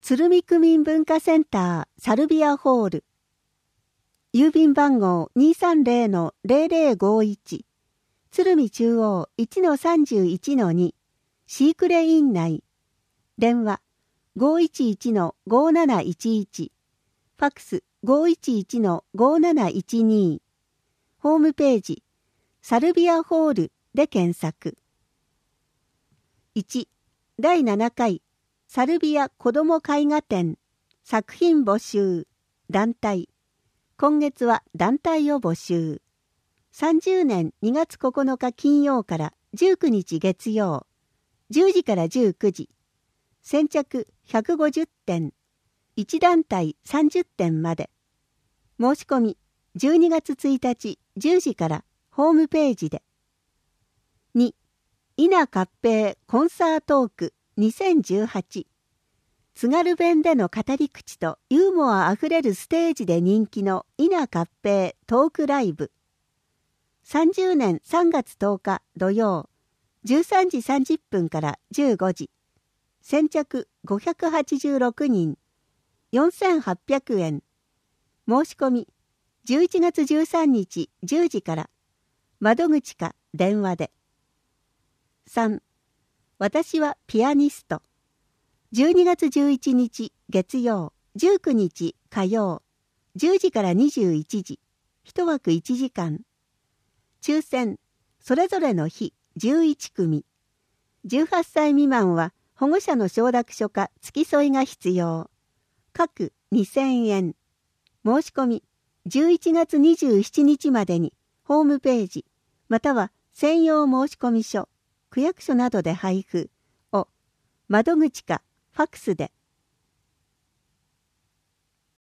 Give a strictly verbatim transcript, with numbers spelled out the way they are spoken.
鶴見区民文化センターサルビアホール。郵便番号 にーさんぜろのぜろぜろごいち。鶴見中央 いちのさんじゅういちのに。シークレイン内。電話 ごいちいちのごなないちいち。ファックス ごいちいちのごなないちに。ホームページサルビアホールで検索。いち. だいななかいサルビア子ども絵画展作品募集団体。今月は団体を募集。さんじゅうねんにがつここのか金曜からじゅうくにち月曜。じゅうじからじゅうくじ。先着ひゃくごじゅってん。いち団体さんじゅってんまで。申し込みじゅうにがつついたちじゅうじからホームページで。に. 稲合併コンサートークにせんじゅうはち。津軽弁での語り口とユーモアあふれるステージで人気の稲合併トークライブ。さんじゅうねんさんがつとおか土曜じゅうさんじさんじゅっぷんからじゅうごじ。先着ごひゃくはちじゅうろくにん。よんせんはっぴゃくえん。申し込みじゅういちがつじゅうさんにちじゅうじから。窓口か電話で。さん. 私はピアニスト。じゅうにがつじゅういちにち月曜、じゅうくにち火曜、じゅうじからにじゅういちじ、一枠いちじかん。抽選、それぞれの日じゅういちくみ。じゅうはっさい未満は保護者の承諾書か付き添いが必要。各にせんえん。申し込み、じゅういちがつにじゅうしちにちまでにホームページ、または専用申込書、区役所などで配布を、窓口かファックスで